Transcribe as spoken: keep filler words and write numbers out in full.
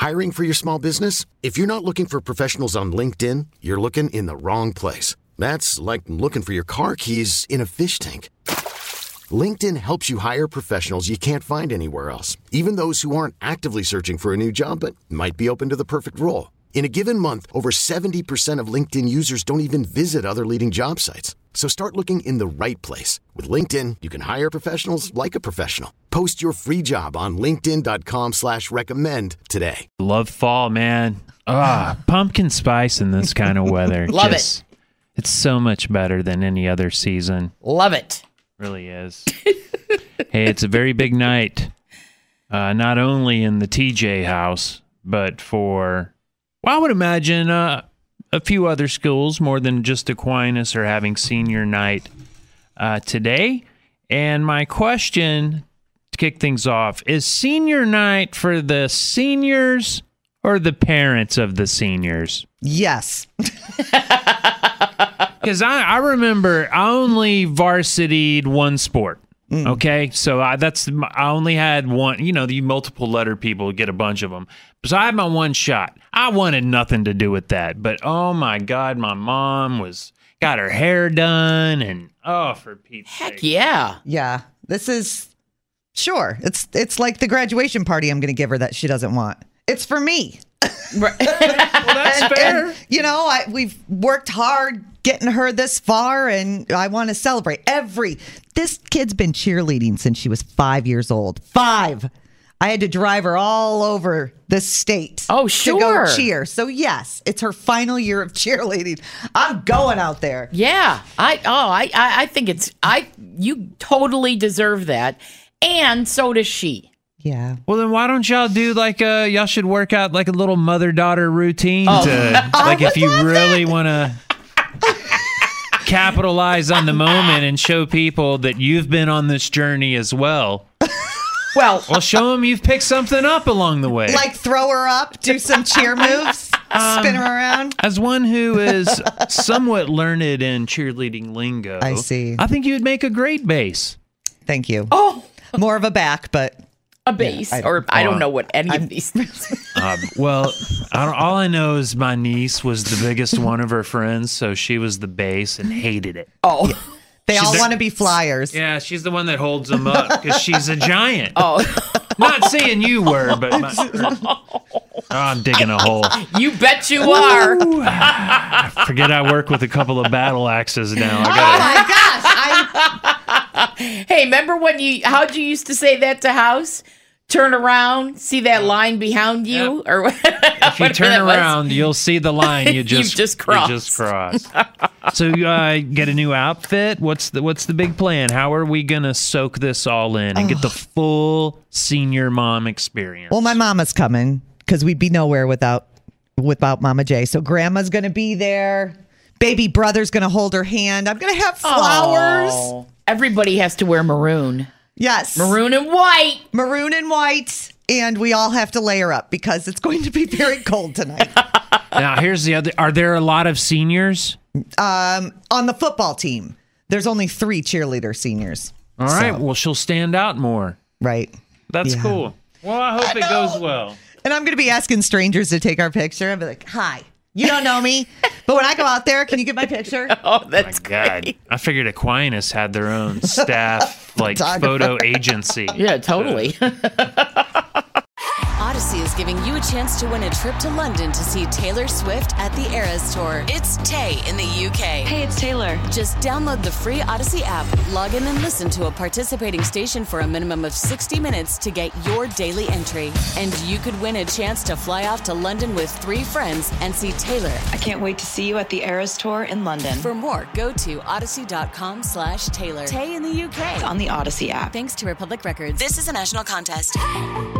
Hiring for your small business? If you're not looking for professionals on LinkedIn, you're looking in the wrong place. That's like looking for your car keys in a fish tank. LinkedIn helps you hire professionals you can't find anywhere else, even those who aren't actively searching for a new job but might be open to the perfect role. In a given month, over seventy percent of LinkedIn users don't even visit other leading job sites. So start looking in the right place. With LinkedIn, you can hire professionals like a professional. Post your free job on linkedin.com slash recommend today. Love fall, man. Ah, pumpkin spice in this kind of weather. Love Just, it. It's so much better than any other season. Love it. Really is. Hey, it's a very big night. Uh, not only in the T J house, but for, well, I would imagine uh, a few other schools, more than just Aquinas, are having senior night uh, today. And my question to kick things off is senior night for the seniors or the parents of the seniors? Yes. Because I, I remember I only varsity'd one sport. Mm. Okay, so I, that's I only had one. You know, the multiple letter people get a bunch of them. So I had my one shot. I wanted nothing to do with that. But oh my God, my mom was got her hair done, and oh, for Pete's Heck sake. yeah. Yeah. This is sure. It's it's like the graduation party I'm going to give her that she doesn't want. It's for me. Right. Well, that's And- fair. and, you know, I, we've worked hard getting her this far, and I want to celebrate every. This kid's been cheerleading since she was five years old. Five. I had to drive her all over the state. Oh, To go sure. cheer. So yes, it's her final year of cheerleading. I'm going out there. Yeah. I oh I, I I think it's I you totally deserve that. And so does she. Yeah. Well, then why don't y'all do like a, y'all should work out like a little mother-daughter routine Oh. to, like if you really want to capitalize on the moment and show people that you've been on this journey as well. Well, Well, show them you've picked something up along the way. Like throw her up, do some cheer moves, Um, spin her around. As one who is somewhat learned in cheerleading lingo, I see. I think you would make a great bass. Thank you. oh, More of a back, but a base, I- or I oh, don't know what any of these things. Uh, well, I don't, all I know is my niece was the biggest one of her friends, so she was the bass and hated it. Oh, they all the- want to be flyers. Yeah, she's the one that holds them up because she's a giant. oh, Not saying you were, but my, oh, I'm digging a hole. you bet you are. Forget I work with a couple of battle axes now. I Oh gotta, my gosh! I, Hey, remember when you? How'd you used to say that to House? Turn around, see that line behind you, or what? if you turn around, you'll see the line you You've just just you just crossed. So you uh, get a new outfit. What's the What's the big plan? How are we gonna soak this all in and get the full senior mom experience? well, my mama's coming because we'd be nowhere without without Mama J. So grandma's going to be there. Baby brother's going to hold her hand. I'm going to have flowers. Oh, everybody has to wear maroon, Yes, maroon and white. maroon and white, and we all have to layer up because it's going to be very cold tonight. Now here's the other. Are there a lot of seniors? Um, on the football team, there's only three cheerleader seniors. All right. So, Well, she'll stand out more. right. That's Yeah. cool. Well, I hope it goes well. And I'm going to be asking strangers to take our picture. I'll be like, "Hi, you don't know me, but when I go out there, can you get my picture?" Oh, that's My God, great. I figured Aquinas had their own staff, like photo agency. Yeah, totally. Odyssey is giving you a chance to win a trip to London to see Taylor Swift at the Eras Tour. It's Tay in the U K. Hey, it's Taylor. Just download the free Odyssey app, log in and listen to a participating station for a minimum of sixty minutes to get your daily entry. And you could win a chance to fly off to London with three friends and see Taylor. I can't wait to see you at the Eras Tour in London. For more, go to odyssey.com slash Taylor. Tay in the U K. On the Odyssey app. Thanks to Republic Records. This is a national contest.